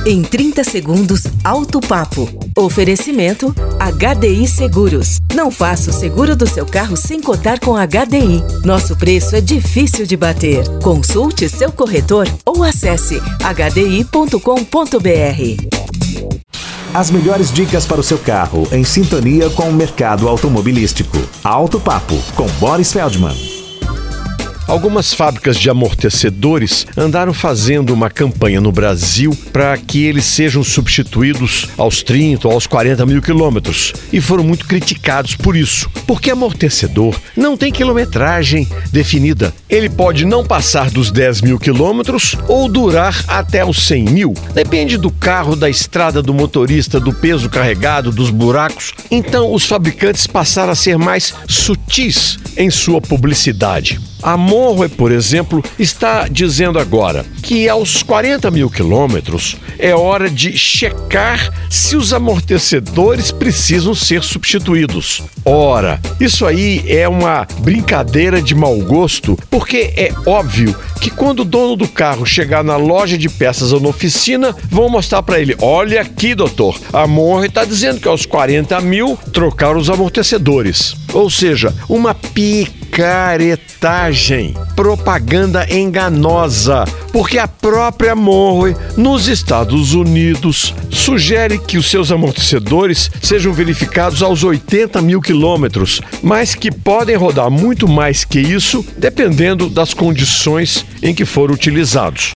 Em 30 segundos, Alto Papo. Oferecimento HDI Seguros. Não faça o seguro do seu carro sem cotar com HDI. Nosso preço é difícil de bater. Consulte seu corretor ou acesse hdi.com.br. As melhores dicas para o seu carro, em sintonia com o mercado automobilístico. Alto Papo, com Boris Feldman. Algumas fábricas de amortecedores andaram fazendo uma campanha no Brasil para que eles sejam substituídos aos 30 ou aos 40 mil quilômetros e foram muito criticados por isso, porque amortecedor não tem quilometragem definida. Ele pode não passar dos 10 mil quilômetros ou durar até os 100 mil. Depende do carro, da estrada, do motorista, do peso carregado, dos buracos. Então os fabricantes passaram a ser mais sutis em sua publicidade. A Monroe, por exemplo, está dizendo agora que aos 40 mil quilômetros é hora de checar se os amortecedores precisam ser substituídos. Ora, isso aí é uma brincadeira de mau gosto, porque é óbvio que quando o dono do carro chegar na loja de peças ou na oficina, vão mostrar para ele: olha aqui, doutor, a Monroe está dizendo que aos 40 mil trocaram os amortecedores. Ou seja, uma picaretagem, propaganda enganosa, porque a própria Monroe, nos Estados Unidos, sugere que os seus amortecedores sejam verificados aos 80 mil quilômetros, mas que podem rodar muito mais que isso, dependendo das condições em que foram utilizados.